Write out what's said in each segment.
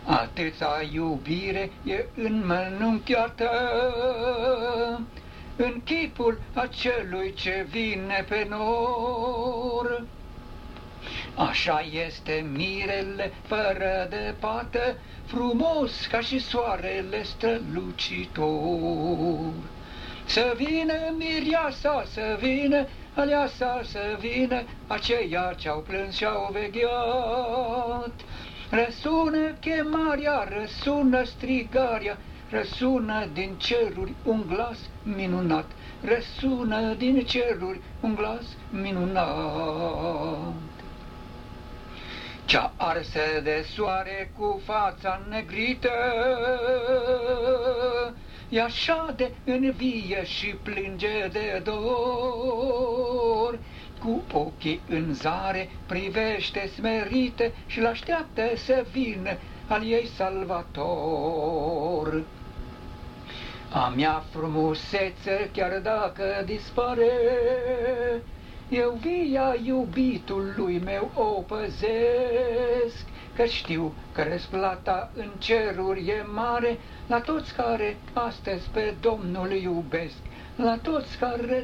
Atâta iubire e înmănunchiată în chipul acelui ce vine pe nor. Așa este mirele fără de pată, frumos ca și soarele strălucitor. Să vină mireasa, să vină aleasa, să vină aceia ce-au plâns și-au vegheat. Răsună chemarea, răsună strigarea, răsună din ceruri un glas minunat, răsună din ceruri un glas minunat. Cea arsă de soare cu fața negrită, e așa de învie și plânge de dor, cu ochii în zare privește smerită și l-așteaptă să vină al ei salvator. A mea frumusețe, chiar dacă dispare, eu via iubitului meu o păzesc, că știu că răsplata în ceruri e mare la toți care astăzi pe Domnul iubesc, la toți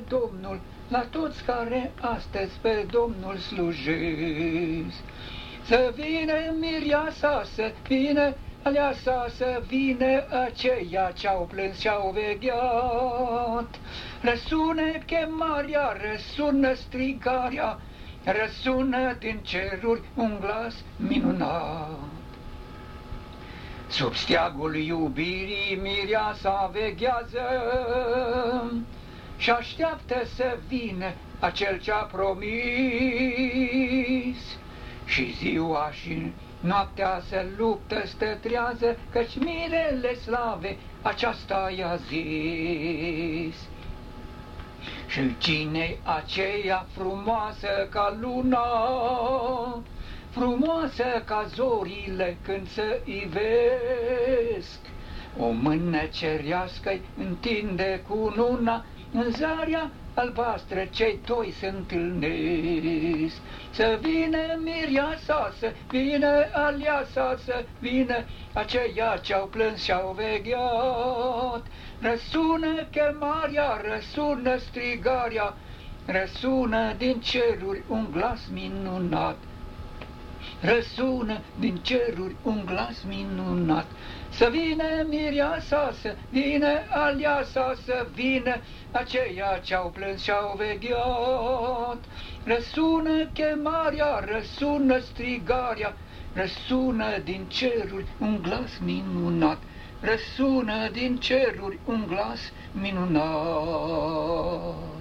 care astăzi pe Domnul slujesc. Să vină mireasa, să vină aleasa, să vină aceia ce-au plâns și-au vegheat. Răsună chemarea, răsună strigarea, răsună din ceruri un glas minunat. Sub steagul iubirii mireasa veghează și așteaptă să vină acel ce-a promis. Și ziua și noaptea se luptă, stă trează, căci mirele slave aceasta i-a zis. Și cine aceea frumoasă ca luna, frumoasă ca zorile când se ivesc, o mână cerească-i întinde cu luna, în zarea albastră cei doi se întâlnesc. Să vină mireasa, să vină aleasa, să vină aceia ce-au plâns și-au vegheat. Răsună chemarea, răsună strigarea, răsună din ceruri un glas minunat. Răsună din ceruri un glas minunat. Să vină mireasa, să vină aleasa, să vină aceia ce-au plâns și-au vegheat. Răsună chemarea, răsună strigarea, răsună din ceruri un glas minunat. Răsună din ceruri un glas minunat.